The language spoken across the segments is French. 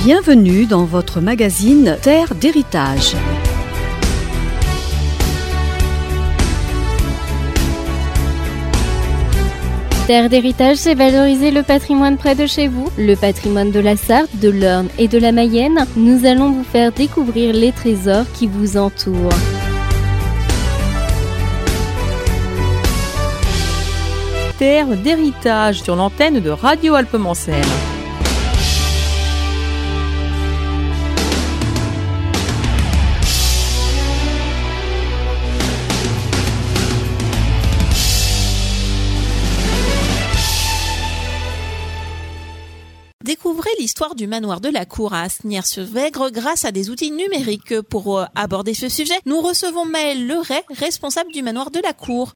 Bienvenue dans votre magazine Terre d'héritage. Terre d'héritage, c'est valoriser le patrimoine près de chez vous, le patrimoine de la Sarthe, de l'Orne et de la Mayenne. Nous allons vous faire découvrir les trésors qui vous entourent. Terre d'héritage sur l'antenne de Radio Alpemancelle. Découvrez l'histoire du manoir de la Cour à Asnières-sur-Vègre grâce à des outils numériques. Pour aborder ce sujet, nous recevons Maëlle Leray, responsable du manoir de la Cour.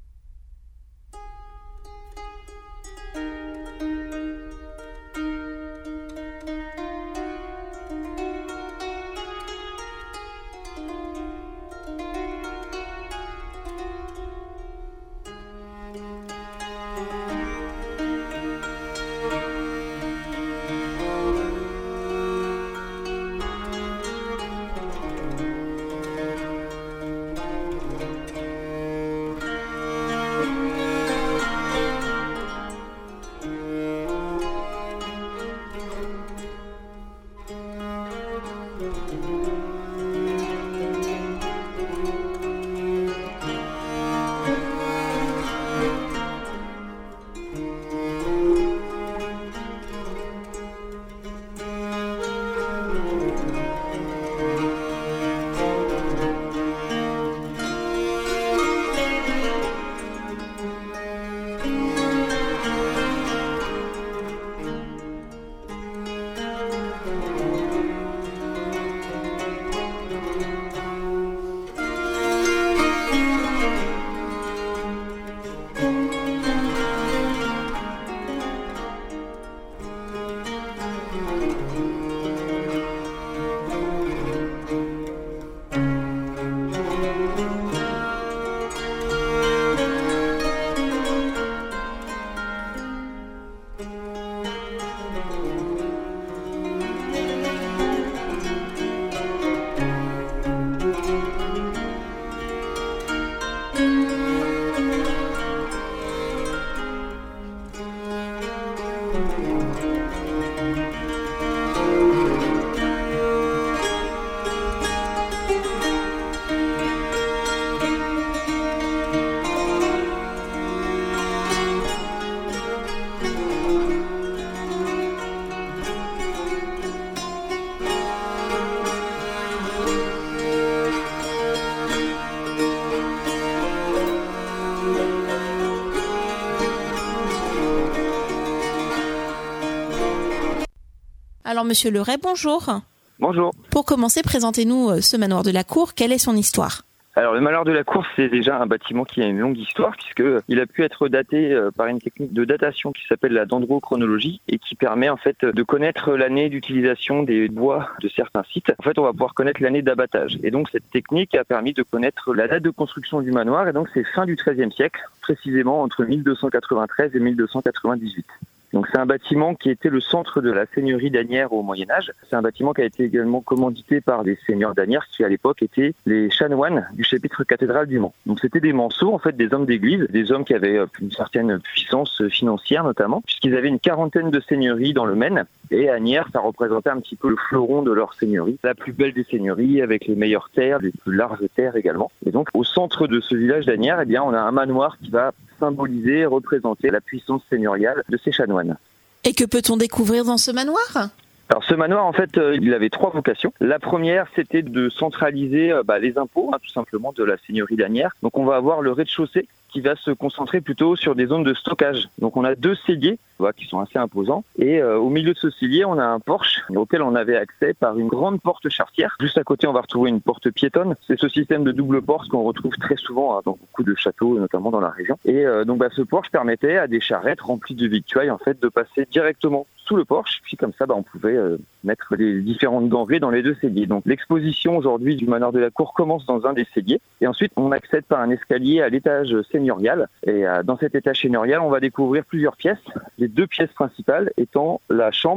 Alors, Monsieur Leray, bonjour. Bonjour. Pour commencer, présentez-nous ce manoir de la Cour. Quelle est son histoire ? Alors, le manoir de la Cour, c'est déjà un bâtiment qui a une longue histoire puisqu'il a pu être daté par une technique de datation qui s'appelle la dendrochronologie et qui permet en fait de connaître l'année d'utilisation des bois de certains sites. En fait, on va pouvoir connaître l'année d'abattage. Et donc, cette technique a permis de connaître la date de construction du manoir et donc c'est fin du XIIIe siècle, précisément entre 1293 et 1298. Donc c'est un bâtiment qui était le centre de la seigneurie d'Asnières au Moyen-Âge. C'est un bâtiment qui a été également commandité par les seigneurs d'Asnières qui à l'époque étaient les chanoines du chapitre cathédral du Mans. Donc c'était des manceaux, en fait des hommes d'église, des hommes qui avaient une certaine puissance financière notamment, puisqu'ils avaient une quarantaine de seigneuries dans le Maine. Et Asnières, ça représentait un petit peu le fleuron de leur seigneurie, la plus belle des seigneuries avec les meilleures terres, les plus larges terres également. Et donc au centre de ce village d'Asnières, eh bien on a un manoir qui va symboliser, représenter la puissance seigneuriale de ces chanoines. Et que peut-on découvrir dans ce manoir ? Alors ce manoir, en fait, il avait trois vocations. La première, c'était de centraliser les impôts, tout simplement, de la seigneurie d'Asnières. Donc on va avoir le rez-de-chaussée qui va se concentrer plutôt sur des zones de stockage. Donc on a 2 celliers qui sont assez imposants. Et au milieu de ce cellier, on a un porche auquel on avait accès par une grande porte charretière. Juste à côté, on va retrouver une porte piétonne. C'est ce système de double porche qu'on retrouve très souvent dans beaucoup de châteaux, notamment dans la région. Et donc ce porche permettait à des charrettes remplies de victuailles en fait de passer directement sous le porche, puis comme ça on pouvait mettre les différentes denrées dans les 2 celliers. Donc l'exposition aujourd'hui du manoir de la Cour commence dans un des celliers et ensuite on accède par un escalier à l'étage seigneurial et dans cet étage seigneurial on va découvrir plusieurs pièces, les 2 pièces principales étant la chambre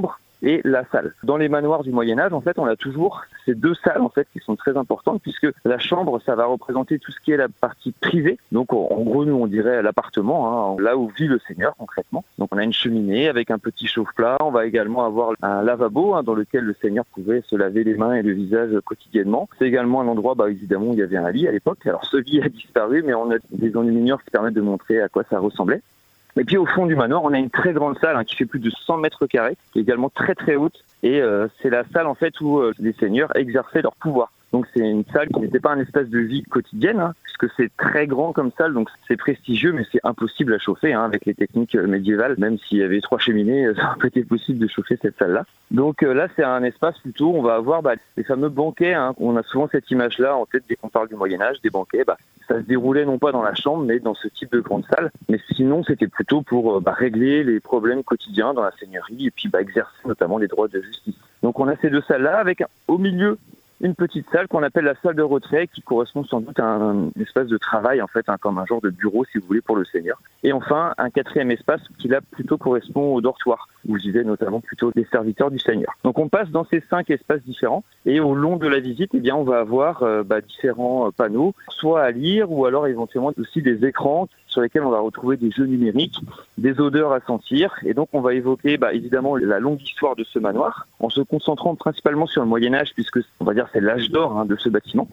et la salle. Dans les manoirs du Moyen-Âge, en fait, on a toujours ces deux salles en fait qui sont très importantes puisque la chambre, ça va représenter tout ce qui est la partie privée. Donc en gros, nous on dirait l'appartement, là où vit le seigneur concrètement. Donc on a une cheminée avec un petit chauffe-plat. On va également avoir un lavabo dans lequel le seigneur pouvait se laver les mains et le visage quotidiennement. C'est également un endroit, évidemment, où il y avait un lit à l'époque. Alors ce lit a disparu, mais on a des enluminures qui permettent de montrer à quoi ça ressemblait. Et puis au fond du manoir, on a une très grande salle qui fait plus de 100 mètres carrés, qui est également très très haute. Et c'est la salle en fait où les seigneurs exerçaient leur pouvoir. Donc c'est une salle qui n'était pas un espace de vie quotidienne, puisque c'est très grand comme salle, donc c'est prestigieux, mais c'est impossible à chauffer avec les techniques médiévales. Même s'il y avait 3 cheminées, ça aurait pas été possible de chauffer cette salle-là. Donc là, c'est un espace plutôt, on va avoir les fameux banquets. On a souvent cette image-là en tête dès qu'on parle du Moyen-Âge, des banquets. Ça se déroulait non pas dans la chambre, mais dans ce type de grande salle. Mais sinon, c'était plutôt pour régler les problèmes quotidiens dans la seigneurie et puis exercer notamment les droits de justice. Donc on a ces deux salles-là avec au milieu une petite salle qu'on appelle la salle de retrait qui correspond sans doute à un espace de travail en fait, comme un genre de bureau si vous voulez pour le seigneur. Et enfin, un 4e espace qui là plutôt correspond au dortoir où vivaient notamment plutôt les serviteurs du seigneur. Donc on passe dans ces 5 espaces différents et au long de la visite, on va avoir différents panneaux, soit à lire ou alors éventuellement aussi des écrans sur lesquels on va retrouver des jeux numériques, des odeurs à sentir. Et donc on va évoquer évidemment la longue histoire de ce manoir en se concentrant principalement sur le Moyen-Âge puisque on va dire c'est l'âge d'or de ce bâtiment.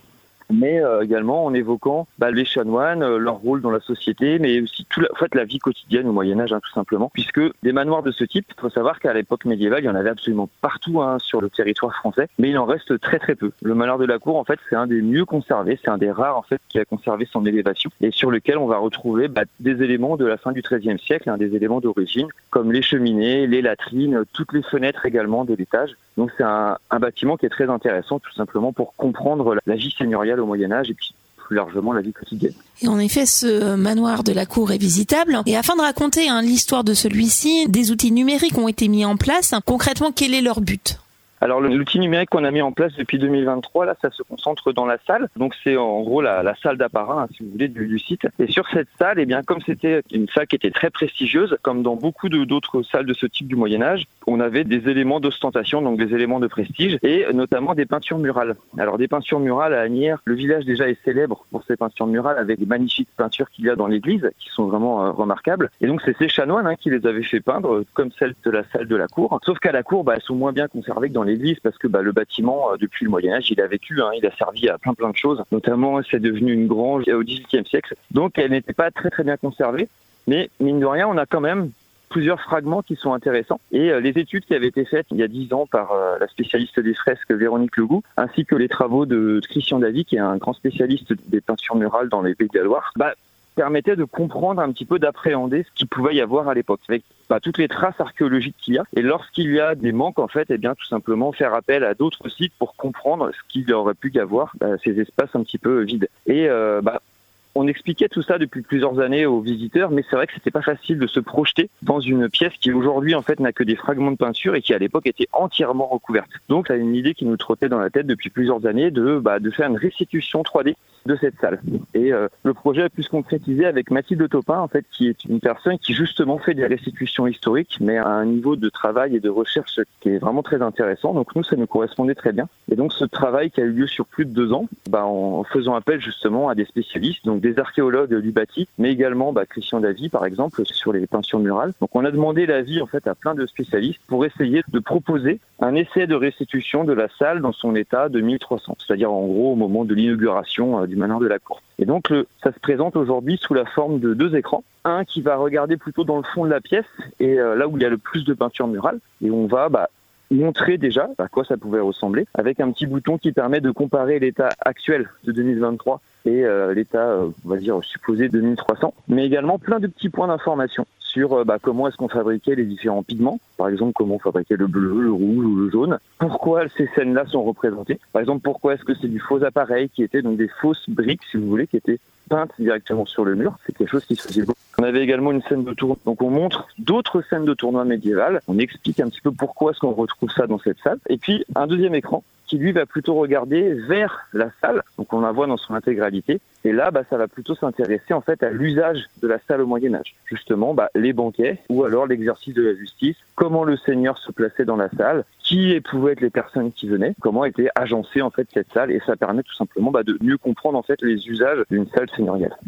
Mais également en évoquant les chanoines, leur rôle dans la société, mais aussi la vie quotidienne au Moyen-Âge, tout simplement. Puisque des manoirs de ce type, il faut savoir qu'à l'époque médiévale, il y en avait absolument partout sur le territoire français, mais il en reste très très peu. Le manoir de la Cour, en fait, c'est un des mieux conservés, c'est un des rares en fait qui a conservé son élévation et sur lequel on va retrouver des éléments de la fin du XIIIe siècle, des éléments d'origine, comme les cheminées, les latrines, toutes les fenêtres également de l'étage. Donc c'est un bâtiment qui est très intéressant, tout simplement pour comprendre la vie seigneuriale au Moyen-Âge et puis plus largement la vie quotidienne. Et en effet, ce manoir de la Cour est visitable. Et afin de raconter l'histoire de celui-ci, des outils numériques ont été mis en place. Concrètement, quel est leur but ? Alors l'outil numérique qu'on a mis en place depuis 2023, là, ça se concentre dans la salle. Donc c'est en gros la salle d'apparat, si vous voulez, du site. Et sur cette salle, comme c'était une salle qui était très prestigieuse, comme dans beaucoup d'autres salles de ce type du Moyen-Âge, on avait des éléments d'ostentation, donc des éléments de prestige, et notamment des peintures murales. Alors des peintures murales à Asnières, le village déjà est célèbre pour ses peintures murales avec les magnifiques peintures qu'il y a dans l'église, qui sont vraiment remarquables. Et donc c'est ces chanoines qui les avaient fait peindre, comme celles de la salle de la Cour. Sauf qu'à la Cour, elles sont moins bien conservées que dans l'église parce que le bâtiment, depuis le Moyen-Âge, il a vécu, il a servi à plein de choses. Notamment, c'est devenu une grange au XVIIIe siècle. Donc elle n'était pas très très bien conservée. Mais mine de rien, on a quand même plusieurs fragments qui sont intéressants. Et les études qui avaient été faites il y a 10 ans par la spécialiste des fresques Véronique Legout, ainsi que les travaux de Christian Davy, qui est un grand spécialiste des peintures murales dans les Pays de la Loire, permettait de comprendre un petit peu, d'appréhender ce qu'il pouvait y avoir à l'époque, avec toutes les traces archéologiques qu'il y a. Et lorsqu'il y a des manques, en fait, tout simplement faire appel à d'autres sites pour comprendre ce qu'il aurait pu y avoir, ces espaces un petit peu vides. Et on expliquait tout ça depuis plusieurs années aux visiteurs, mais c'est vrai que c'était pas facile de se projeter dans une pièce qui aujourd'hui en fait n'a que des fragments de peinture et qui à l'époque était entièrement recouverte. Donc c'est une idée qui nous trottait dans la tête depuis plusieurs années de faire une restitution 3D de cette salle. Et le projet a pu se concrétiser avec Mathilde Topin, en fait, qui est une personne qui justement fait des restitutions historiques, mais à un niveau de travail et de recherche qui est vraiment très intéressant. Donc nous, ça nous correspondait très bien. Et donc ce travail qui a eu lieu sur plus de 2 ans, en faisant appel justement à des spécialistes, donc des archéologues du bâti, mais également Christian Davy, par exemple, sur les peintures murales. Donc on a demandé l'avis en fait à plein de spécialistes pour essayer de proposer un essai de restitution de la salle dans son état de 1300, c'est-à-dire en gros au moment de l'inauguration du manoir de la Cour. Et donc ça se présente aujourd'hui sous la forme de 2 écrans. Un qui va regarder plutôt dans le fond de la pièce et là où il y a le plus de peintures murales, et on va montrer déjà à quoi ça pouvait ressembler, avec un petit bouton qui permet de comparer l'état actuel de 2023 et l'état, on va dire, supposé de 1300, mais également plein de petits points d'information sur comment est-ce qu'on fabriquait les différents pigments, par exemple comment on fabriquait le bleu, le rouge ou le jaune, pourquoi ces scènes-là sont représentées, par exemple pourquoi est-ce que c'est du faux appareil qui était donc des fausses briques, si vous voulez, qui étaient peintes directement sur le mur, c'est quelque chose qui se faisait beaucoup. On avait également une scène de tournoi, donc on montre d'autres scènes de tournoi médiévales, on explique un petit peu pourquoi est-ce qu'on retrouve ça dans cette salle, et puis un deuxième écran qui lui va plutôt regarder vers la salle, donc on la voit dans son intégralité. Et là, ça va plutôt s'intéresser en fait à l'usage de la salle au Moyen-Âge. Justement, les banquets ou alors l'exercice de la justice, comment le seigneur se plaçait dans la salle, qui pouvaient être les personnes qui venaient, comment était agencée en fait cette salle, et ça permet tout simplement de mieux comprendre en fait les usages d'une salle seigneuriale.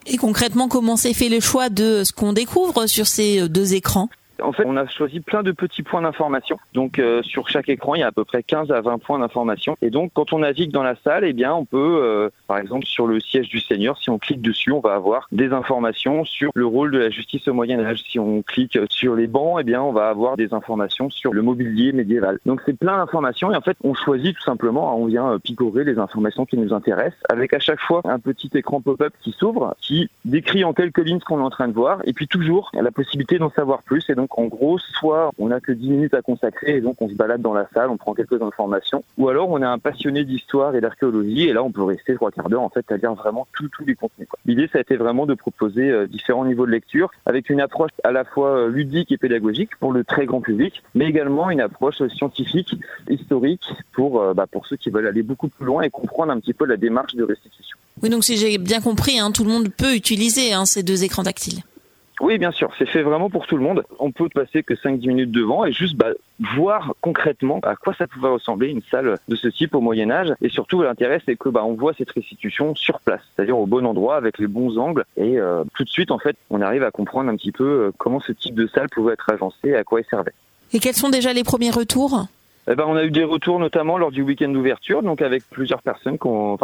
Et concrètement, comment s'est fait le choix de ce qu'on découvre sur ces 2 écrans ? En fait, on a choisi plein de petits points d'information. Donc, sur chaque écran, il y a à peu près 15 à 20 points d'information. Et donc, quand on navigue dans la salle, eh bien, on peut, par exemple, sur le siège du Seigneur, si on clique dessus, on va avoir des informations sur le rôle de la justice au Moyen-Âge. Si on clique sur les bancs, eh bien, on va avoir des informations sur le mobilier médiéval. Donc, c'est plein d'informations. Et en fait, on choisit tout simplement, on vient picorer les informations qui nous intéressent, avec à chaque fois un petit écran pop-up qui s'ouvre, qui décrit en quelques lignes ce qu'on est en train de voir. Et puis, toujours, la possibilité d'en savoir plus. Et donc, en gros, soit on n'a que 10 minutes à consacrer et donc on se balade dans la salle, on prend quelques informations, ou alors on est un passionné d'histoire et d'archéologie et là on peut rester 3/4 d'heure en fait à lire vraiment tous les contenus. L'idée ça a été vraiment de proposer différents niveaux de lecture avec une approche à la fois ludique et pédagogique pour le très grand public, mais également une approche scientifique, historique pour ceux qui veulent aller beaucoup plus loin et comprendre un petit peu la démarche de restitution. Oui, donc si j'ai bien compris, tout le monde peut utiliser ces 2 écrans tactiles. Oui, bien sûr, c'est fait vraiment pour tout le monde. On peut passer que 5-10 minutes devant et juste voir concrètement à quoi ça pouvait ressembler une salle de ce type au Moyen-Âge. Et surtout, l'intérêt, c'est que on voit cette restitution sur place, c'est-à-dire au bon endroit, avec les bons angles. Et tout de suite, en fait, on arrive à comprendre un petit peu comment ce type de salle pouvait être agencé et à quoi il servait. Et quels sont déjà les premiers retours ? On a eu des retours notamment lors du week-end d'ouverture, donc avec plusieurs personnes,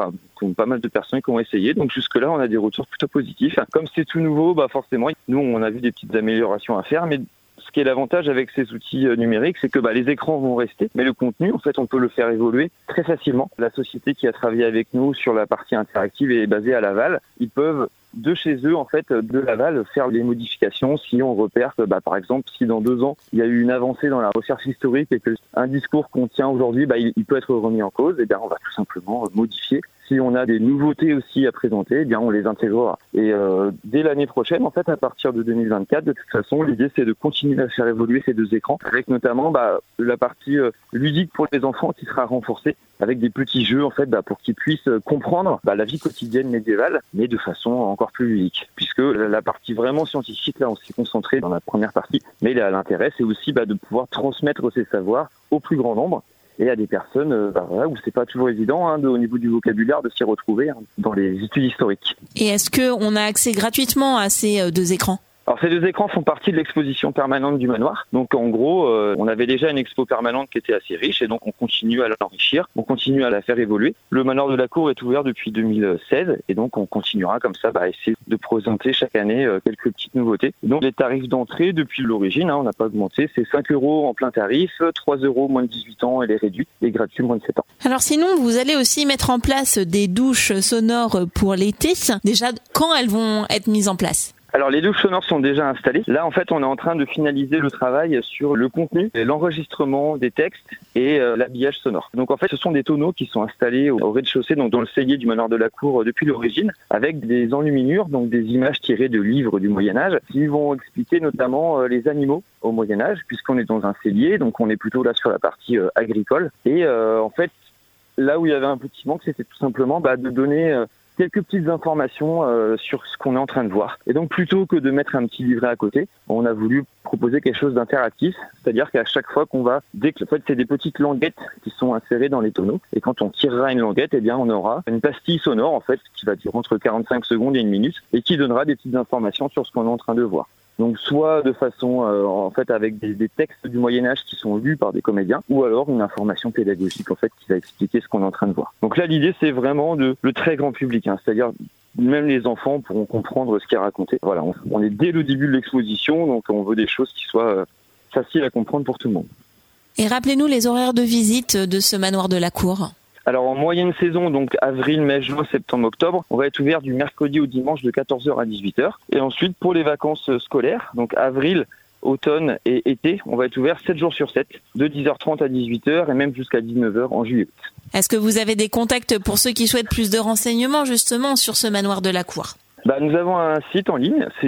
pas mal de personnes qui ont essayé. Donc jusque-là, on a des retours plutôt positifs. Comme c'est tout nouveau, forcément, nous, on a vu des petites améliorations à faire, mais ce qui est l'avantage avec ces outils numériques, c'est que les écrans vont rester, mais le contenu, en fait, on peut le faire évoluer très facilement. La société qui a travaillé avec nous sur la partie interactive est basée à Laval. Ils peuvent de chez eux, en fait, de Laval, faire des modifications si on repère que, par exemple, si dans 2 ans, il y a eu une avancée dans la recherche historique et que un discours qu'on tient aujourd'hui, il peut être remis en cause, et bien, on va tout simplement modifier. Si on a des nouveautés aussi à présenter, eh bien, on les intégrera. Et dès l'année prochaine, en fait, à partir de 2024, de toute façon, l'idée, c'est de continuer à faire évoluer ces 2 écrans, avec notamment la partie ludique pour les enfants qui sera renforcée, avec des petits jeux, en fait, pour qu'ils puissent comprendre la vie quotidienne médiévale, mais de façon encore plus ludique. Puisque la partie vraiment scientifique, là, on s'est concentré dans la première partie, mais l'intérêt, c'est aussi de pouvoir transmettre ces savoirs au plus grand nombre, et à des personnes où c'est pas toujours évident au niveau du vocabulaire de s'y retrouver dans les études historiques. Et est-ce qu'on a accès gratuitement à ces 2 écrans ? Alors ces 2 écrans font partie de l'exposition permanente du manoir. Donc en gros, on avait déjà une expo permanente qui était assez riche et donc on continue à l'enrichir, on continue à la faire évoluer. Le manoir de la Cour est ouvert depuis 2016 et donc on continuera comme ça à essayer de présenter chaque année quelques petites nouveautés. Donc les tarifs d'entrée depuis l'origine, on n'a pas augmenté, c'est 5 € en plein tarif, 3 € moins de 18 ans et les réduits et gratuits moins de 7 ans. Alors sinon, vous allez aussi mettre en place des douches sonores pour l'été. Déjà, quand elles vont être mises en place ? Alors les douches sonores sont déjà installées. Là en fait on est en train de finaliser le travail sur le contenu, l'enregistrement des textes et l'habillage sonore. Donc en fait ce sont des tonneaux qui sont installés au rez-de-chaussée, donc dans le cellier du manoir de la Cour depuis l'origine, avec des enluminures, donc des images tirées de livres du Moyen-Âge, qui vont expliquer notamment les animaux au Moyen-Âge, puisqu'on est dans un cellier, donc on est plutôt là sur la partie agricole. Et en fait là où il y avait un petit manque, c'était tout simplement de donner quelques petites informations sur ce qu'on est en train de voir. Et donc, plutôt que de mettre un petit livret à côté, on a voulu proposer quelque chose d'interactif, c'est-à-dire qu'à chaque fois qu'on va, en fait, c'est des petites languettes qui sont insérées dans les tonneaux. Et quand on tirera une languette, eh bien, on aura une pastille sonore, en fait, qui va durer entre 45 secondes et 1 minute, et qui donnera des petites informations sur ce qu'on est en train de voir. Donc soit de façon, en fait, avec des textes du Moyen-Âge qui sont lus par des comédiens, ou alors une information pédagogique, en fait, qui va expliquer ce qu'on est en train de voir. Donc là, l'idée, c'est vraiment le très grand public, c'est-à-dire même les enfants pourront comprendre ce qui est raconté. Voilà, on est dès le début de l'exposition, donc on veut des choses qui soient faciles à comprendre pour tout le monde. Et rappelez-nous les horaires de visite de ce manoir de la Cour. Alors en moyenne saison, donc avril, mai, juin, septembre, octobre, on va être ouvert du mercredi au dimanche de 14h à 18h. Et ensuite pour les vacances scolaires, donc avril, automne et été, on va être ouvert 7 jours sur 7, de 10h30 à 18h et même jusqu'à 19h en juillet. Est-ce que vous avez des contacts pour ceux qui souhaitent plus de renseignements justement sur ce manoir de la Cour ? Nous avons un site en ligne, c'est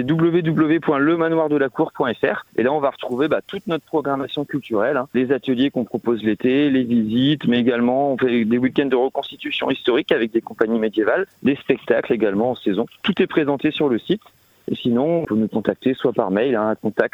www.lemanoirdelacour.fr et là on va retrouver toute notre programmation culturelle, les ateliers qu'on propose l'été, les visites, mais également on fait des week-ends de reconstitution historique avec des compagnies médiévales, des spectacles également en saison. Tout est présenté sur le site et sinon on peut nous contacter soit par mail à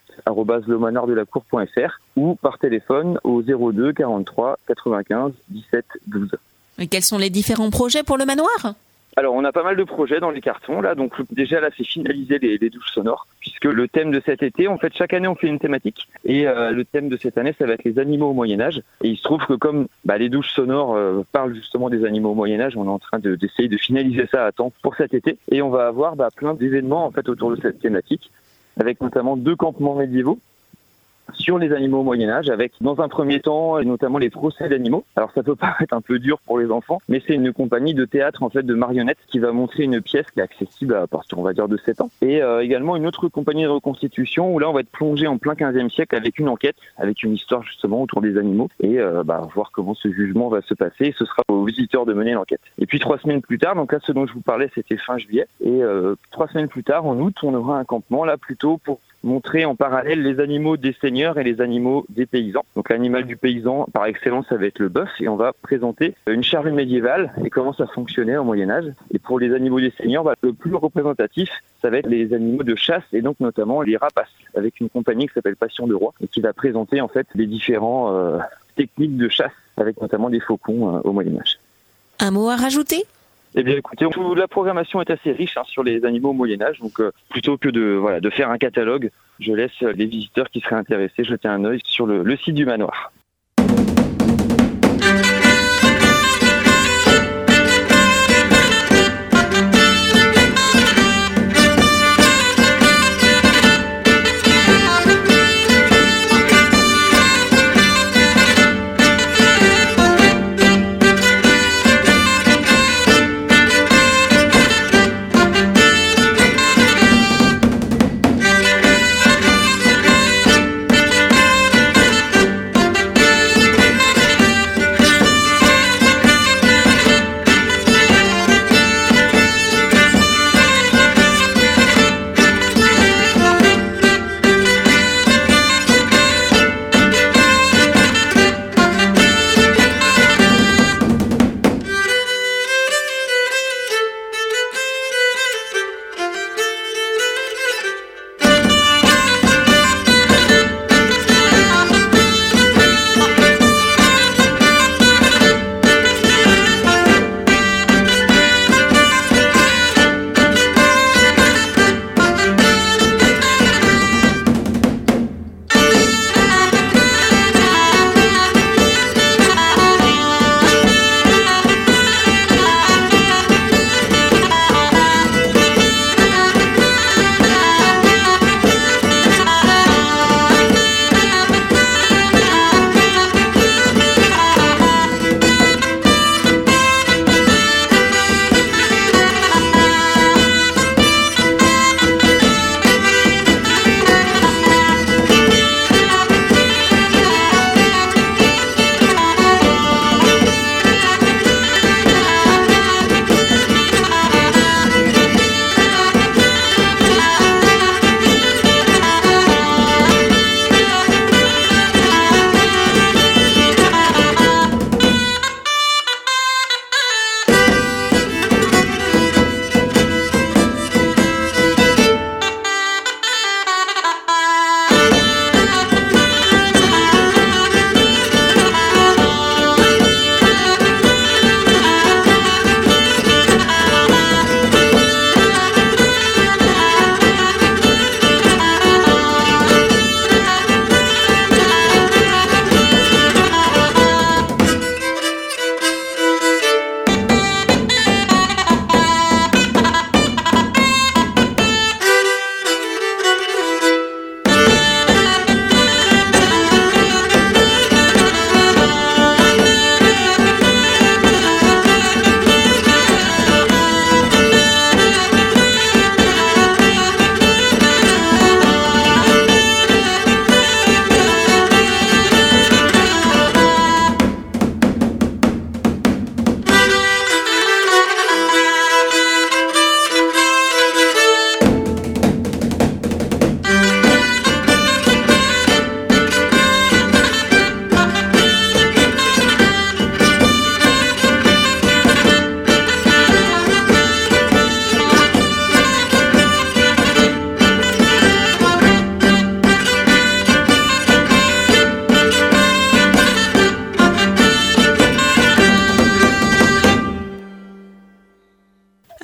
contact@lemanoirdelacour.fr ou par téléphone au 02 43 95 17 12. Et quels sont les différents projets pour le manoir ? Alors, on a pas mal de projets dans les cartons, là. Donc, déjà, là, c'est finaliser les douches sonores, puisque le thème de cet été, en fait, chaque année, on fait une thématique. Et le thème de cette année, ça va être les animaux au Moyen-Âge. Et il se trouve que comme les douches sonores parlent justement des animaux au Moyen-Âge, on est en train d'essayer de finaliser ça à temps pour cet été. Et on va avoir plein d'événements, en fait, autour de cette thématique, avec notamment 2 campements médiévaux sur les animaux au Moyen-Âge, avec dans un premier temps notamment les procès d'animaux. Alors ça peut paraître un peu dur pour les enfants, mais c'est une compagnie de théâtre en fait de marionnettes qui va montrer une pièce qui est accessible à partir on va dire de 7 ans. Et également une autre compagnie de reconstitution où là on va être plongé en plein 15e siècle avec une enquête, avec une histoire justement autour des animaux et voir comment ce jugement va se passer. Et ce sera aux visiteurs de mener l'enquête. Et puis 3 semaines plus tard, donc là ce dont je vous parlais c'était fin juillet, et 3 semaines plus tard en août on aura un campement là plutôt pour montrer en parallèle les animaux des seigneurs et les animaux des paysans. Donc l'animal du paysan, par excellence, ça va être le bœuf et on va présenter une charrue médiévale et comment ça fonctionnait au Moyen-Âge. Et pour les animaux des seigneurs, le plus représentatif, ça va être les animaux de chasse et donc notamment les rapaces, avec une compagnie qui s'appelle Passion de Roi et qui va présenter en fait les différents techniques de chasse, avec notamment des faucons au Moyen-Âge. Un mot à rajouter ? Eh bien, écoutez, la programmation est assez riche sur les animaux au Moyen-Âge, donc plutôt que de faire un catalogue, je laisse les visiteurs qui seraient intéressés jeter un œil sur le site du manoir.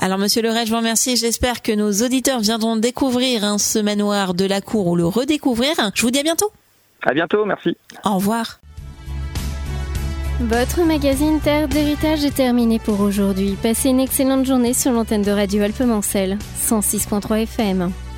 Alors Monsieur Leray, je vous remercie. J'espère que nos auditeurs viendront découvrir ce manoir de la Cour ou le redécouvrir. Je vous dis à bientôt. À bientôt, merci. Au revoir. Votre magazine Terre d'Héritage est terminé pour aujourd'hui. Passez une excellente journée sur l'antenne de Radio Alpemancel, 106.3 FM.